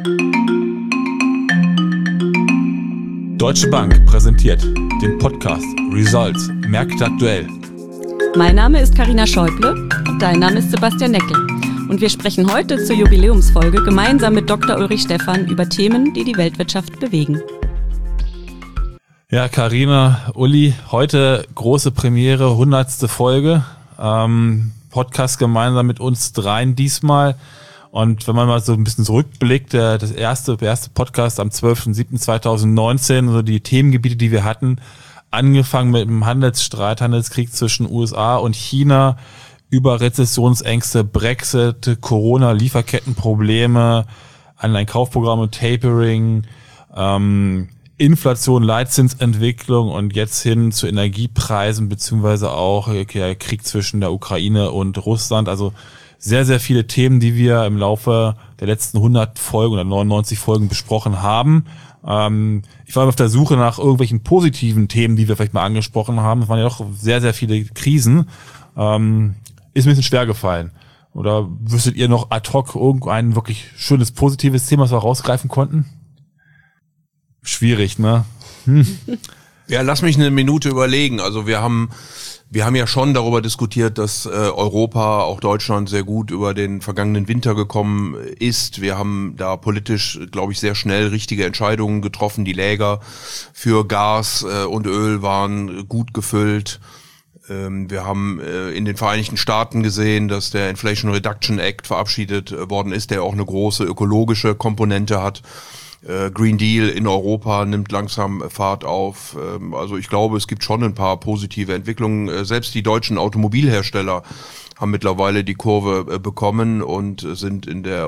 Deutsche Bank präsentiert den Podcast Results Märkte aktuell. Mein Name ist Carina Schäuble und dein Name ist Sebastian Neckel. Und wir sprechen heute zur Jubiläumsfolge gemeinsam mit Dr. Ulrich Stephan über Themen, die die Weltwirtschaft bewegen. Ja, Carina, Uli, heute große Premiere, 100. Folge. Podcast gemeinsam mit uns dreien diesmal. Und wenn man mal so ein bisschen zurückblickt, das erste Podcast am 12.07.2019, so die Themengebiete, die wir hatten, angefangen mit dem Handelskrieg zwischen USA und China, über Rezessionsängste, Brexit, Corona, Lieferkettenprobleme, Anleihenkaufprogramme, Tapering, Inflation, Leitzinsentwicklung und jetzt hin zu Energiepreisen beziehungsweise auch der Krieg zwischen der Ukraine und Russland. Also sehr, sehr viele Themen, die wir im Laufe der letzten 100 Folgen oder 99 Folgen besprochen haben. Ich war auf der Suche nach irgendwelchen positiven Themen, die wir vielleicht mal angesprochen haben. Es waren ja doch sehr, sehr viele Krisen. Ist mir ein bisschen schwer gefallen. Oder wüsstet ihr noch ad hoc irgendein wirklich schönes, positives Thema, was wir rausgreifen konnten? Schwierig, ne? Ja, lass mich eine Minute überlegen. Also wir haben ja schon darüber diskutiert, dass Europa, auch Deutschland, sehr gut über den vergangenen Winter gekommen ist. Wir haben da politisch, glaube ich, sehr schnell richtige Entscheidungen getroffen. Die Läger für Gas und Öl waren gut gefüllt. Wir haben in den Vereinigten Staaten gesehen, dass der Inflation Reduction Act verabschiedet worden ist, der auch eine große ökologische Komponente hat. Green Deal in Europa nimmt langsam Fahrt auf. Also ich glaube, es gibt schon ein paar positive Entwicklungen. Selbst die deutschen Automobilhersteller haben mittlerweile die Kurve bekommen und sind in der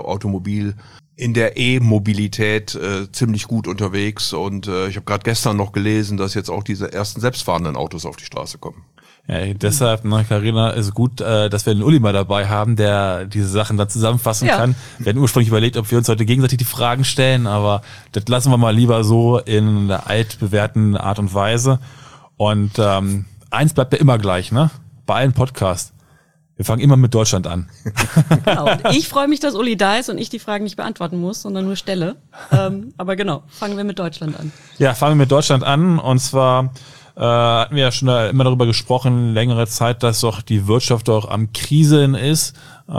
E-Mobilität ziemlich gut unterwegs. Und ich habe gerade gestern noch gelesen, dass jetzt auch diese ersten selbstfahrenden Autos auf die Straße kommen. Ja, deshalb, Carina, ist gut, dass wir den Uli mal dabei haben, der diese Sachen dann zusammenfassen kann. Wir hatten ursprünglich überlegt, ob wir uns heute gegenseitig die Fragen stellen, aber das lassen wir mal lieber so in der altbewährten Art und Weise. Und eins bleibt ja immer gleich, ne? Bei allen Podcasts. Wir fangen immer mit Deutschland an. Genau. Und ich freue mich, dass Uli da ist und ich die Fragen nicht beantworten muss, sondern nur stelle. Aber genau, fangen wir mit Deutschland an. Ja, fangen wir mit Deutschland an. Und zwar hatten wir ja schon immer darüber gesprochen, längere Zeit, dass doch die Wirtschaft doch am Kriseln ist,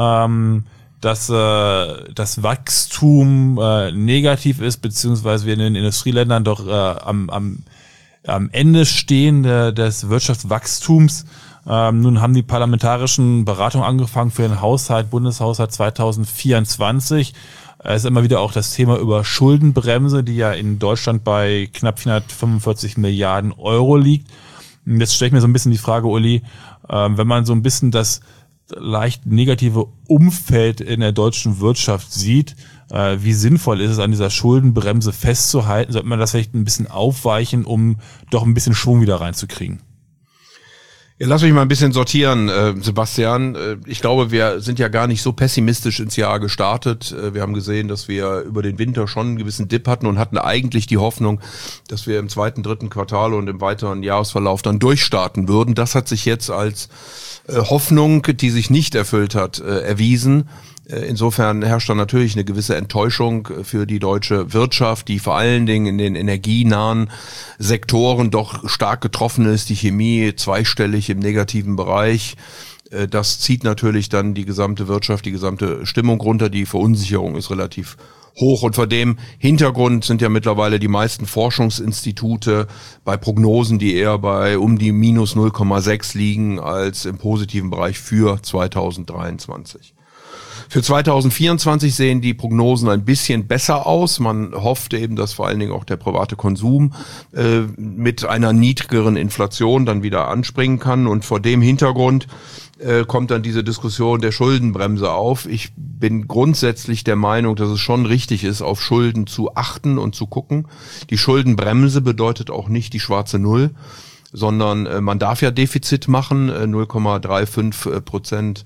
dass das Wachstum negativ ist, beziehungsweise wir in den Industrieländern doch am Ende stehen des Wirtschaftswachstums. Nun haben die parlamentarischen Beratungen angefangen für den Bundeshaushalt 2024. Es ist immer wieder auch das Thema über Schuldenbremse, die ja in Deutschland bei knapp 445 Milliarden Euro liegt. Und jetzt stelle ich mir so ein bisschen die Frage, Uli, wenn man so ein bisschen das leicht negative Umfeld in der deutschen Wirtschaft sieht, wie sinnvoll ist es, an dieser Schuldenbremse festzuhalten? Sollte man das vielleicht ein bisschen aufweichen, um doch ein bisschen Schwung wieder reinzukriegen? Ja, lass mich mal ein bisschen sortieren, Sebastian. Ich glaube, wir sind ja gar nicht so pessimistisch ins Jahr gestartet. Wir haben gesehen, dass wir über den Winter schon einen gewissen Dip hatten und hatten eigentlich die Hoffnung, dass wir im zweiten, dritten Quartal und im weiteren Jahresverlauf dann durchstarten würden. Das hat sich jetzt als Hoffnung, die sich nicht erfüllt hat, erwiesen. Insofern herrscht da natürlich eine gewisse Enttäuschung für die deutsche Wirtschaft, die vor allen Dingen in den energienahen Sektoren doch stark getroffen ist. Die Chemie zweistellig im negativen Bereich. Das zieht natürlich dann die gesamte Wirtschaft, die gesamte Stimmung runter. Die Verunsicherung ist relativ hoch. Und vor dem Hintergrund sind ja mittlerweile die meisten Forschungsinstitute bei Prognosen, die eher bei um die minus 0,6 liegen, als im positiven Bereich für 2023. Für 2024 sehen die Prognosen ein bisschen besser aus. Man hofft eben, dass vor allen Dingen auch der private Konsum mit einer niedrigeren Inflation dann wieder anspringen kann. Und vor dem Hintergrund kommt dann diese Diskussion der Schuldenbremse auf. Ich bin grundsätzlich der Meinung, dass es schon richtig ist, auf Schulden zu achten und zu gucken. Die Schuldenbremse bedeutet auch nicht die schwarze Null, sondern man darf ja Defizit machen, 0,35%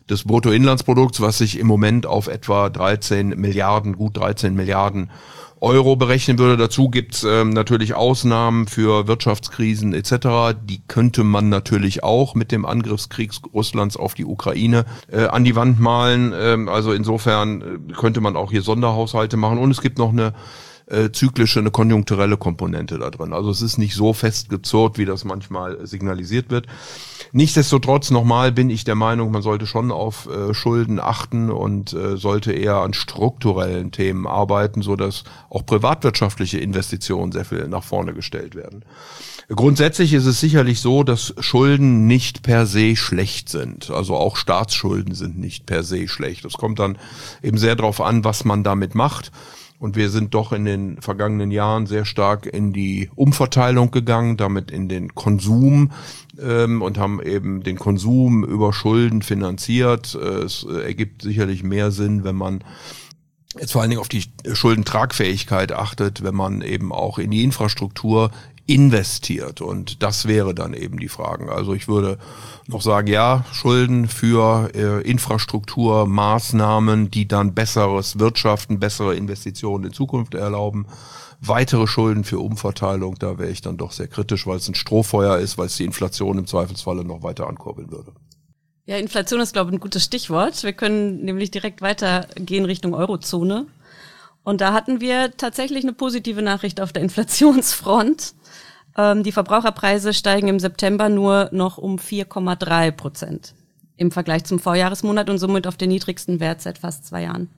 des Bruttoinlandsprodukts, was sich im Moment auf etwa gut 13 Milliarden Euro berechnen würde. Dazu gibt's natürlich Ausnahmen für Wirtschaftskrisen etc. Die könnte man natürlich auch mit dem Angriffskrieg Russlands auf die Ukraine an die Wand malen. Also insofern könnte man auch hier Sonderhaushalte machen. Und es gibt noch eine zyklische, eine konjunkturelle Komponente da drin. Also es ist nicht so festgezurrt, wie das manchmal signalisiert wird. Nichtsdestotrotz, nochmal, bin ich der Meinung, man sollte schon auf Schulden achten und sollte eher an strukturellen Themen arbeiten, sodass auch privatwirtschaftliche Investitionen sehr viel nach vorne gestellt werden. Grundsätzlich ist es sicherlich so, dass Schulden nicht per se schlecht sind. Also auch Staatsschulden sind nicht per se schlecht. Es kommt dann eben sehr darauf an, was man damit macht. Und wir sind doch in den vergangenen Jahren sehr stark in die Umverteilung gegangen, damit in den Konsum und haben eben den Konsum über Schulden finanziert. Es ergibt sicherlich mehr Sinn, wenn man jetzt vor allen Dingen auf die Schuldentragfähigkeit achtet, wenn man eben auch in die Infrastruktur investiert. Und das wäre dann eben die Frage. Also ich würde noch sagen, ja, Schulden für Infrastrukturmaßnahmen, die dann besseres Wirtschaften, bessere Investitionen in Zukunft erlauben. Weitere Schulden für Umverteilung, da wäre ich dann doch sehr kritisch, weil es ein Strohfeuer ist, weil es die Inflation im Zweifelsfalle noch weiter ankurbeln würde. Ja, Inflation ist, glaube ich, ein gutes Stichwort. Wir können nämlich direkt weitergehen Richtung Eurozone. Und da hatten wir tatsächlich eine positive Nachricht auf der Inflationsfront. Die Verbraucherpreise steigen im September nur noch um 4,3% im Vergleich zum Vorjahresmonat und somit auf den niedrigsten Wert seit fast 2 Jahren.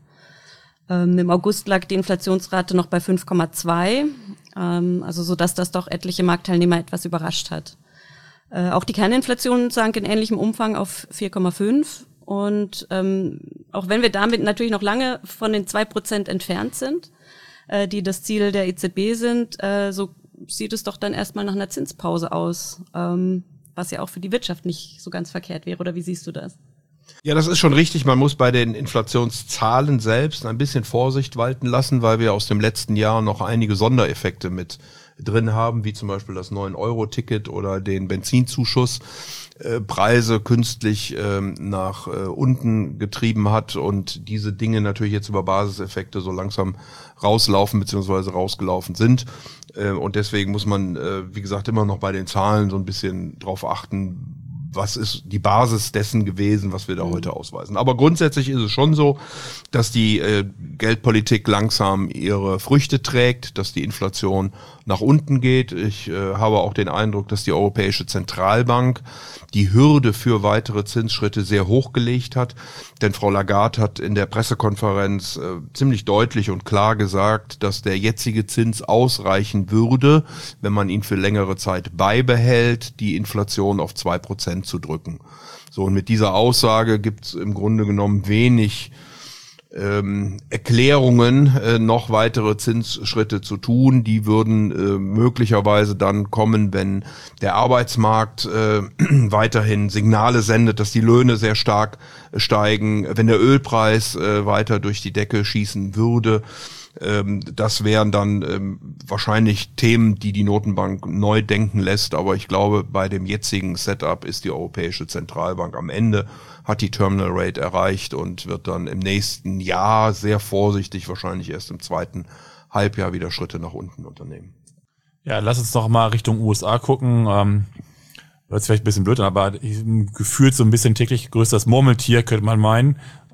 Im August lag die Inflationsrate noch bei 5,2, also so dass das doch etliche Marktteilnehmer etwas überrascht hat. Auch die Kerninflation sank in ähnlichem Umfang auf 4,5 und auch wenn wir damit natürlich noch lange von den 2% entfernt sind, die das Ziel der EZB sind, so sieht es doch dann erstmal nach einer Zinspause aus, was ja auch für die Wirtschaft nicht so ganz verkehrt wäre. Oder wie siehst du das? Ja, das ist schon richtig. Man muss bei den Inflationszahlen selbst ein bisschen Vorsicht walten lassen, weil wir aus dem letzten Jahr noch einige Sondereffekte mit drin haben, wie zum Beispiel das 9-Euro-Ticket oder den Benzinzuschuss, Preise künstlich nach unten getrieben hat und diese Dinge natürlich jetzt über Basiseffekte so langsam rauslaufen bzw. rausgelaufen sind. Und deswegen muss man, wie gesagt, immer noch bei den Zahlen so ein bisschen drauf achten, was ist die Basis dessen gewesen, was wir da heute ausweisen. Aber grundsätzlich ist es schon so, dass die Geldpolitik langsam ihre Früchte trägt, dass die Inflation nach unten geht. Ich habe auch den Eindruck, dass die Europäische Zentralbank die Hürde für weitere Zinsschritte sehr hoch gelegt hat. Denn Frau Lagarde hat in der Pressekonferenz ziemlich deutlich und klar gesagt, dass der jetzige Zins ausreichen würde, wenn man ihn für längere Zeit beibehält, die Inflation auf 2% zu drücken. So, und mit dieser Aussage gibt es im Grunde genommen wenig Erklärungen, noch weitere Zinsschritte zu tun. Die würden möglicherweise dann kommen, wenn der Arbeitsmarkt weiterhin Signale sendet, dass die Löhne sehr stark steigen, wenn der Ölpreis weiter durch die Decke schießen würde. Das wären dann wahrscheinlich Themen, die die Notenbank neu denken lässt. Aber ich glaube, bei dem jetzigen Setup ist die Europäische Zentralbank am Ende, hat die Terminal Rate erreicht und wird dann im nächsten Jahr sehr vorsichtig, wahrscheinlich erst im zweiten Halbjahr wieder Schritte nach unten unternehmen. Ja, lass uns doch mal Richtung USA gucken. Hört sich vielleicht ein bisschen blöd an, aber gefühlt so ein bisschen täglich größtes Murmeltier, könnte man meinen.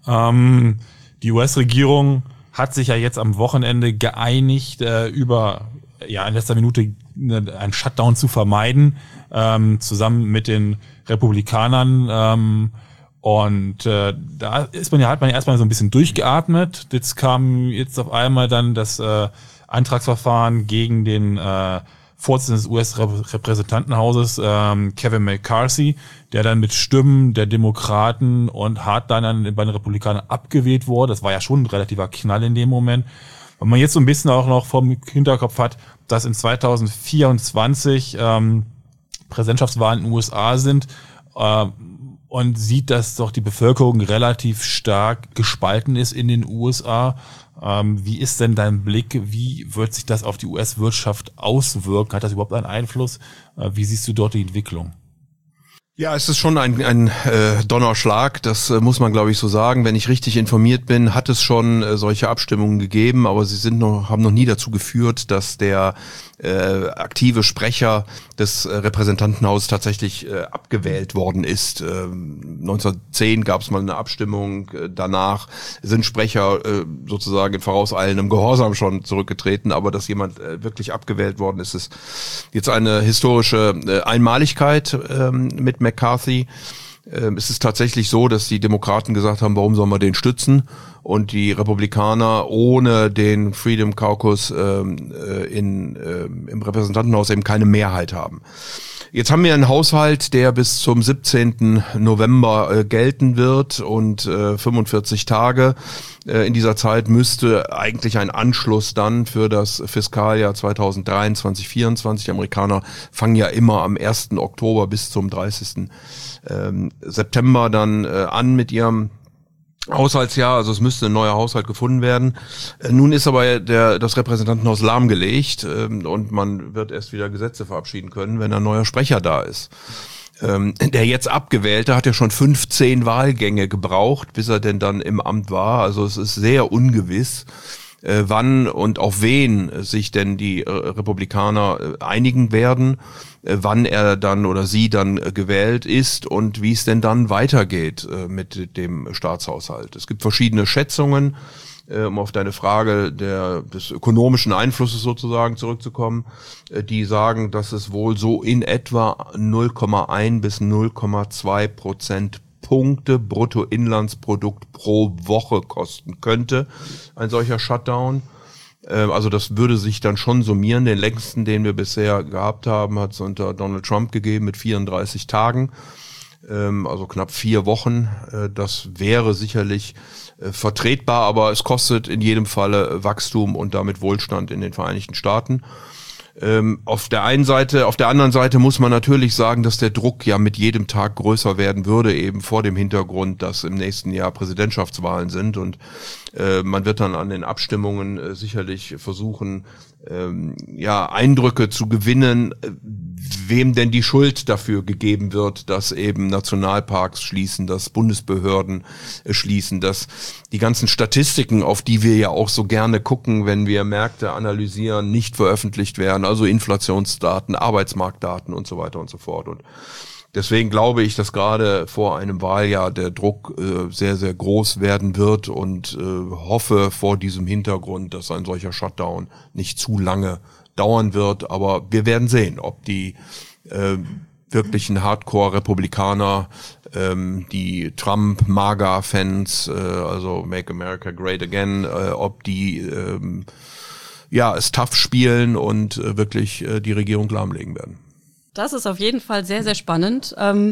Die US-Regierung hat sich ja jetzt am Wochenende geeinigt, über in letzter Minute einen Shutdown zu vermeiden, zusammen mit den Republikanern. Und da hat man erstmal so ein bisschen durchgeatmet. Jetzt kam auf einmal dann das Antragsverfahren gegen den Vorsitzenden des US-Repräsentantenhauses, Kevin McCarthy, der dann mit Stimmen der Demokraten und hart dann bei den Republikanern abgewählt wurde. Das war ja schon ein relativer Knall in dem Moment. Wenn man jetzt so ein bisschen auch noch vom Hinterkopf hat, dass in 2024 Präsidentschaftswahlen in den USA sind, und sieht, dass doch die Bevölkerung relativ stark gespalten ist in den USA. Wie ist denn dein Blick? Wie wird sich das auf die US-Wirtschaft auswirken? Hat das überhaupt einen Einfluss? Wie siehst du dort die Entwicklung? Ja, es ist schon ein Donnerschlag, das muss man, glaube ich, so sagen. Wenn ich richtig informiert bin, hat es schon solche Abstimmungen gegeben, aber sie haben noch nie dazu geführt, dass der aktive Sprecher des Repräsentantenhauses tatsächlich abgewählt worden ist. 1910 gab es mal eine Abstimmung, danach sind Sprecher sozusagen in vorauseilendem Gehorsam schon zurückgetreten, aber dass jemand wirklich abgewählt worden ist, ist jetzt eine historische Einmaligkeit mit McCarthy. Es ist tatsächlich so, dass die Demokraten gesagt haben, warum sollen wir den stützen? Und die Republikaner ohne den Freedom Caucus im Repräsentantenhaus eben keine Mehrheit haben. Jetzt haben wir einen Haushalt, der bis zum 17. November gelten wird und 45 Tage. In dieser Zeit müsste eigentlich ein Anschluss dann für das Fiskaljahr 2023/24. Die Amerikaner fangen ja immer am 1. Oktober bis zum 30. September dann an mit ihrem Haushaltsjahr, also es müsste ein neuer Haushalt gefunden werden. Nun ist aber das Repräsentantenhaus lahmgelegt und man wird erst wieder Gesetze verabschieden können, wenn ein neuer Sprecher da ist. Der jetzt Abgewählte hat ja schon 15 Wahlgänge gebraucht, bis er denn dann im Amt war. Also es ist sehr ungewiss, wann und auf wen sich denn die Republikaner einigen werden, wann er dann oder sie dann gewählt ist und wie es denn dann weitergeht mit dem Staatshaushalt. Es gibt verschiedene Schätzungen, um auf deine Frage des ökonomischen Einflusses sozusagen zurückzukommen, die sagen, dass es wohl so in etwa 0,1 bis 0,2 Prozentpunkte Bruttoinlandsprodukt pro Woche kosten könnte, ein solcher Shutdown. Also das würde sich dann schon summieren. Den längsten, den wir bisher gehabt haben, hat es unter Donald Trump gegeben mit 34 Tagen, also knapp 4 Wochen. Das wäre sicherlich vertretbar, aber es kostet in jedem Falle Wachstum und damit Wohlstand in den Vereinigten Staaten. Auf der anderen Seite muss man natürlich sagen, dass der Druck ja mit jedem Tag größer werden würde, eben vor dem Hintergrund, dass im nächsten Jahr Präsidentschaftswahlen sind und man wird dann an den Abstimmungen sicherlich versuchen, Eindrücke zu gewinnen, wem denn die Schuld dafür gegeben wird, dass eben Nationalparks schließen, dass Bundesbehörden schließen, dass die ganzen Statistiken, auf die wir ja auch so gerne gucken, wenn wir Märkte analysieren, nicht veröffentlicht werden, also Inflationsdaten, Arbeitsmarktdaten und so weiter und so fort. Und deswegen glaube ich, dass gerade vor einem Wahljahr der Druck sehr, sehr groß werden wird und hoffe vor diesem Hintergrund, dass ein solcher Shutdown nicht zu lange dauern wird. Aber wir werden sehen, ob die wirklichen Hardcore-Republikaner, die Trump-MAGA-Fans, also Make America Great Again, ob die es tough spielen und wirklich die Regierung lahmlegen werden. Das ist auf jeden Fall sehr, sehr spannend.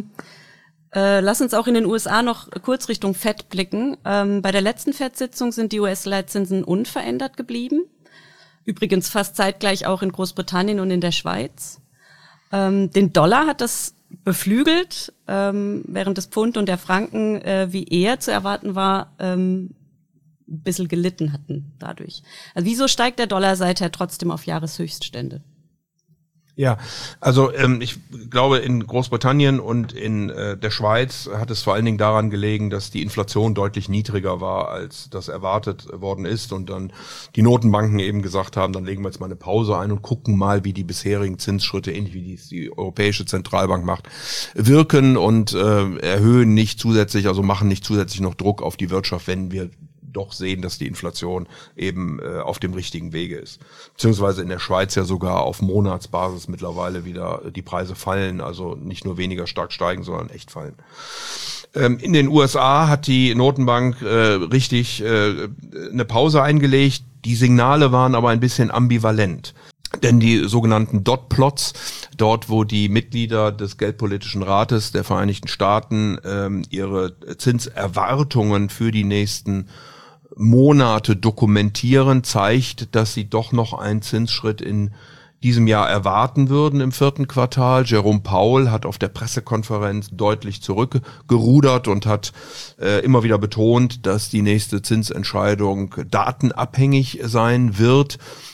Lass uns auch in den USA noch kurz Richtung Fed blicken. Bei der letzten Fed-Sitzung sind die US-Leitzinsen unverändert geblieben. Übrigens fast zeitgleich auch in Großbritannien und in der Schweiz. Den Dollar hat das beflügelt, während des Pfund und der Franken, wie eher zu erwarten war, ein bisschen gelitten hatten dadurch. Also wieso steigt der Dollar seither trotzdem auf Jahreshöchststände? Ja, also ich glaube, in Großbritannien und in der Schweiz hat es vor allen Dingen daran gelegen, dass die Inflation deutlich niedriger war, als das erwartet worden ist und dann die Notenbanken eben gesagt haben, dann legen wir jetzt mal eine Pause ein und gucken mal, wie die bisherigen Zinsschritte, ähnlich wie die Europäische Zentralbank macht, wirken und erhöhen nicht zusätzlich, also machen nicht zusätzlich noch Druck auf die Wirtschaft, wenn wir doch sehen, dass die Inflation eben auf dem richtigen Wege ist. Beziehungsweise in der Schweiz ja sogar auf Monatsbasis mittlerweile wieder die Preise fallen, also nicht nur weniger stark steigen, sondern echt fallen. In den USA hat die Notenbank richtig eine Pause eingelegt. Die Signale waren aber ein bisschen ambivalent. Denn die sogenannten Dot-Plots, dort wo die Mitglieder des Geldpolitischen Rates der Vereinigten Staaten ihre Zinserwartungen für die nächsten Monate dokumentieren, zeigt, dass sie doch noch einen Zinsschritt in diesem Jahr erwarten würden im 4. Quartal. Jerome Powell hat auf der Pressekonferenz deutlich zurückgerudert und hat immer wieder betont, dass die nächste Zinsentscheidung datenabhängig sein wird.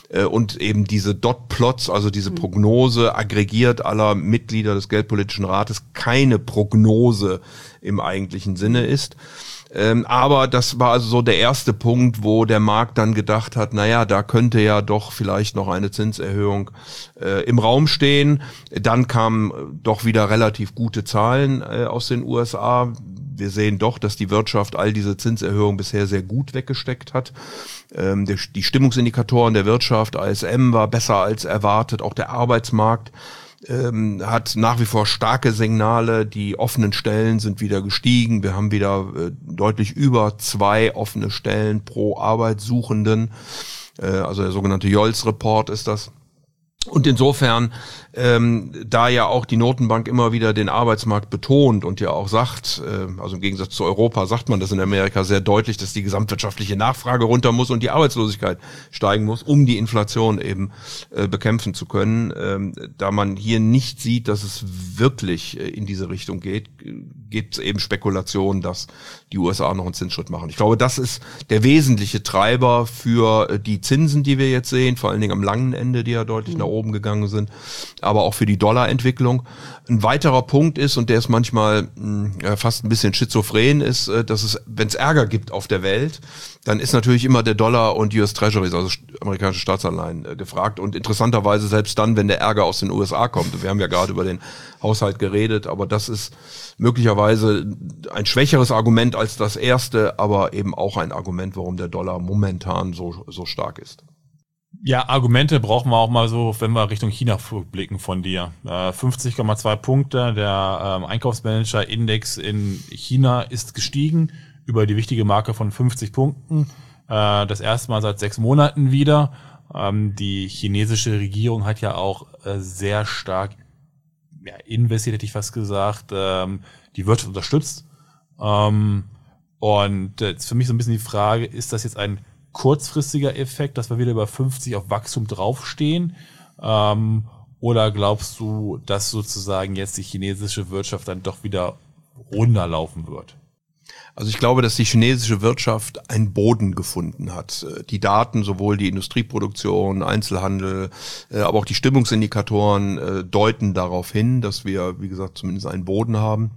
und eben diese Dot-Plots, also diese Prognose aggregiert aller Mitglieder des Geldpolitischen Rates, keine Prognose im eigentlichen Sinne ist. Aber das war also so der erste Punkt, wo der Markt dann gedacht hat, naja, da könnte ja doch vielleicht noch eine Zinserhöhung im Raum stehen. Dann kamen doch wieder relativ gute Zahlen aus den USA. Wir sehen doch, dass die Wirtschaft all diese Zinserhöhungen bisher sehr gut weggesteckt hat. Die Stimmungsindikatoren der Wirtschaft, ISM, war besser als erwartet. Auch der Arbeitsmarkt hat nach wie vor starke Signale. Die offenen Stellen sind wieder gestiegen. Wir haben wieder deutlich über 2 offene Stellen pro Arbeitssuchenden. Also der sogenannte Jolls-Report ist das. Und insofern, da ja auch die Notenbank immer wieder den Arbeitsmarkt betont und ja auch sagt, also im Gegensatz zu Europa sagt man das in Amerika sehr deutlich, dass die gesamtwirtschaftliche Nachfrage runter muss und die Arbeitslosigkeit steigen muss, um die Inflation eben bekämpfen zu können. Da man hier nicht sieht, dass es wirklich in diese Richtung geht, gibt es eben Spekulationen, dass die USA noch einen Zinsschritt machen. Ich glaube, das ist der wesentliche Treiber für die Zinsen, die wir jetzt sehen, vor allen Dingen am langen Ende, die ja deutlich nach oben gegangen sind, aber auch für die Dollarentwicklung. Ein weiterer Punkt ist, und der ist manchmal fast ein bisschen schizophren, ist, dass es, wenn es Ärger gibt auf der Welt, dann ist natürlich immer der Dollar und US Treasuries, also amerikanische Staatsanleihen, gefragt. Und interessanterweise selbst dann, wenn der Ärger aus den USA kommt. Wir haben ja gerade über den Haushalt geredet, aber das ist möglicherweise ein schwächeres Argument als das erste, aber eben auch ein Argument, warum der Dollar momentan so stark ist. Ja, Argumente brauchen wir auch mal so, wenn wir Richtung China blicken von dir. 50,2 Punkte, der Einkaufsmanager-Index in China ist gestiegen über die wichtige Marke von 50 Punkten. Das erste Mal seit 6 Monaten wieder. Die chinesische Regierung hat ja auch sehr stark investiert, hätte ich fast gesagt, die Wirtschaft unterstützt. Und jetzt für mich so ein bisschen die Frage, ist das jetzt ein kurzfristiger Effekt, dass wir wieder über 50 auf Wachstum draufstehen? Oder glaubst du, dass sozusagen jetzt die chinesische Wirtschaft dann doch wieder runterlaufen wird? Also ich glaube, dass die chinesische Wirtschaft einen Boden gefunden hat. Die Daten, sowohl die Industrieproduktion, Einzelhandel, aber auch die Stimmungsindikatoren deuten darauf hin, dass wir, wie gesagt, zumindest einen Boden haben.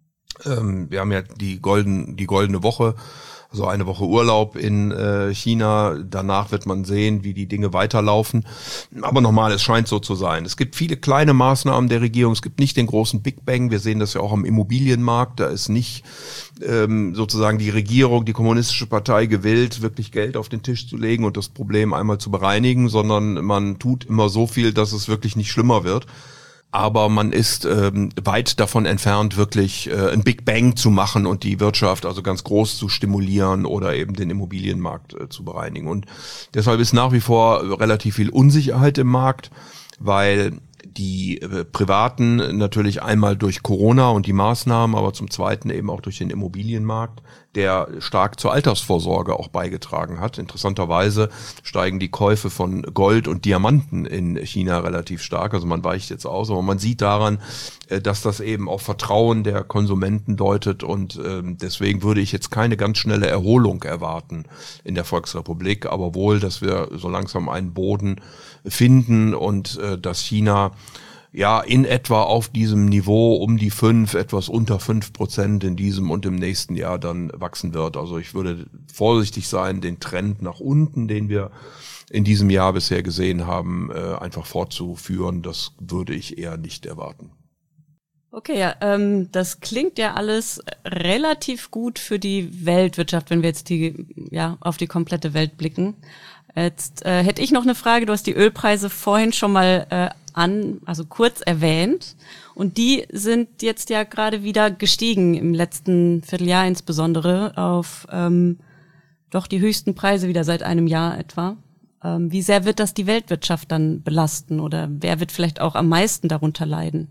Wir haben ja die goldene Woche, also eine Woche Urlaub in China. Danach wird man sehen, wie die Dinge weiterlaufen. Aber nochmal, es scheint so zu sein. Es gibt viele kleine Maßnahmen der Regierung. Es gibt nicht den großen Big Bang. Wir sehen das ja auch am Immobilienmarkt. Da ist nicht sozusagen die Regierung, die kommunistische Partei gewillt, wirklich Geld auf den Tisch zu legen und das Problem einmal zu bereinigen, sondern man tut immer so viel, dass es wirklich nicht schlimmer wird. Aber man ist weit davon entfernt, wirklich ein Big Bang zu machen und die Wirtschaft also ganz groß zu stimulieren oder eben den Immobilienmarkt zu bereinigen. Und deshalb ist nach wie vor relativ viel Unsicherheit im Markt, weil die Privaten natürlich einmal durch Corona und die Maßnahmen, aber zum Zweiten eben auch durch den Immobilienmarkt, der stark zur Altersvorsorge auch beigetragen hat. Interessanterweise steigen die Käufe von Gold und Diamanten in China relativ stark. Also man weicht jetzt aus, aber man sieht daran, dass das eben auf Vertrauen der Konsumenten deutet und deswegen würde ich jetzt keine ganz schnelle Erholung erwarten in der Volksrepublik, aber wohl, dass wir so langsam einen Boden finden und dass China ja in etwa auf diesem Niveau um die 5, etwas unter 5% in diesem und im nächsten Jahr dann wachsen wird. Also ich würde vorsichtig sein, den Trend nach unten, den wir in diesem Jahr bisher gesehen haben, einfach fortzuführen. Das würde ich eher nicht erwarten. Okay, ja, das klingt ja alles relativ gut für die Weltwirtschaft, wenn wir jetzt auf die komplette Welt blicken. Jetzt hätte ich noch eine Frage. Du hast die Ölpreise vorhin schon mal kurz erwähnt. Und die sind jetzt ja gerade wieder gestiegen im letzten Vierteljahr insbesondere auf doch die höchsten Preise wieder seit einem Jahr etwa. Wie sehr wird das die Weltwirtschaft dann belasten oder wer wird vielleicht auch am meisten darunter leiden?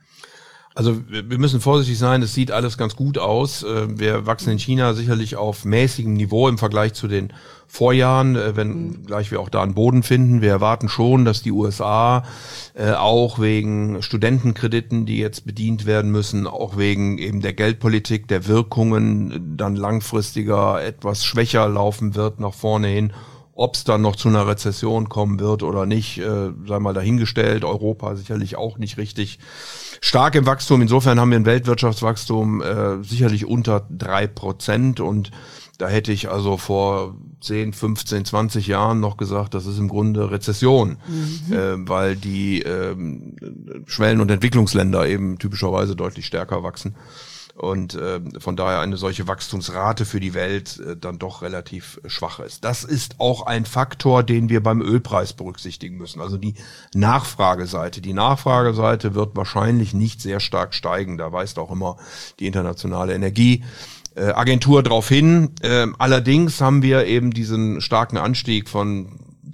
Also wir müssen vorsichtig sein, es sieht alles ganz gut aus. Wir wachsen in China sicherlich auf mäßigem Niveau im Vergleich zu den Vorjahren, wenn gleich wir auch da einen Boden finden. Wir erwarten schon, dass die USA auch wegen Studentenkrediten, die jetzt bedient werden müssen, auch wegen eben der Geldpolitik, der Wirkungen dann langfristiger etwas schwächer laufen wird nach vorne hin. Ob es dann noch zu einer Rezession kommen wird oder nicht, sei mal dahingestellt. Europa sicherlich auch nicht richtig stark im Wachstum. Insofern haben wir ein Weltwirtschaftswachstum sicherlich unter 3%. Und da hätte ich also vor 10, 15, 20 Jahren noch gesagt, das ist im Grunde Rezession, weil die Schwellen- und Entwicklungsländer eben typischerweise deutlich stärker wachsen. Und von daher eine solche Wachstumsrate für die Welt dann doch relativ schwach ist. Das ist auch ein Faktor, den wir beim Ölpreis berücksichtigen müssen. Also die Nachfrageseite. Die Nachfrageseite wird wahrscheinlich nicht sehr stark steigen. Da weist auch immer die Internationale Energieagentur drauf hin. Allerdings haben wir eben diesen starken Anstieg von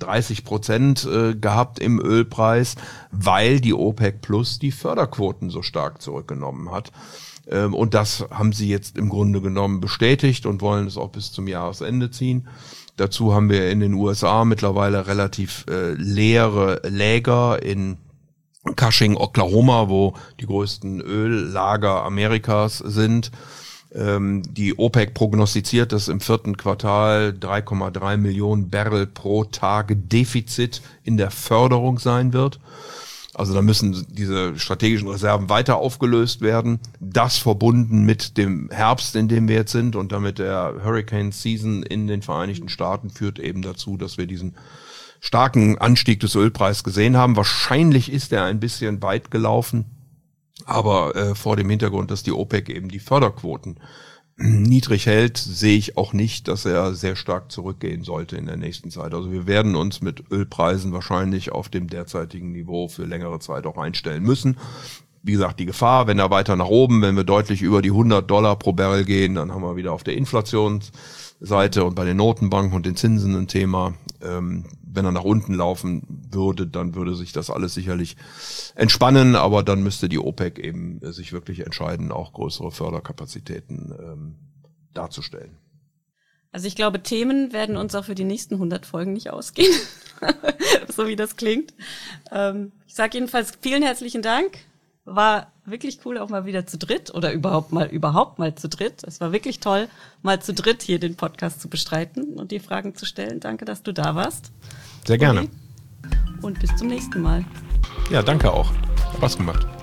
30% gehabt im Ölpreis, weil die OPEC Plus die Förderquoten so stark zurückgenommen hat. Und das haben sie jetzt im Grunde genommen bestätigt und wollen es auch bis zum Jahresende ziehen. Dazu haben wir in den USA mittlerweile relativ leere Läger in Cushing, Oklahoma, wo die größten Öllager Amerikas sind. Die OPEC prognostiziert, dass im 4. Quartal 3,3 Millionen Barrel pro Tag Defizit in der Förderung sein wird. Also da müssen diese strategischen Reserven weiter aufgelöst werden. Das verbunden mit dem Herbst, in dem wir jetzt sind und damit der Hurricane Season in den Vereinigten Staaten führt eben dazu, dass wir diesen starken Anstieg des Ölpreises gesehen haben. Wahrscheinlich ist er ein bisschen weit gelaufen, aber vor dem Hintergrund, dass die OPEC eben die Förderquoten niedrig hält, sehe ich auch nicht, dass er sehr stark zurückgehen sollte in der nächsten Zeit. Also wir werden uns mit Ölpreisen wahrscheinlich auf dem derzeitigen Niveau für längere Zeit auch einstellen müssen. Wie gesagt, die Gefahr, wenn er weiter nach oben, wenn wir deutlich über die $100 pro Barrel gehen, dann haben wir wieder auf der Inflationsseite und bei den Notenbanken und den Zinsen ein Thema. Wenn er nach unten laufen würde, dann würde sich das alles sicherlich entspannen, aber dann müsste die OPEC eben sich wirklich entscheiden, auch größere Förderkapazitäten darzustellen. Also ich glaube, Themen werden uns auch für die nächsten 100 Folgen nicht ausgehen, so wie das klingt. Ich sage jedenfalls vielen herzlichen Dank. War wirklich cool, auch mal wieder zu dritt oder überhaupt mal zu dritt. Es war wirklich toll, mal zu dritt hier den Podcast zu bestreiten und die Fragen zu stellen. Danke, dass du da warst. Sehr gerne. Und bis zum nächsten Mal. Ja, danke auch. Spaß gemacht.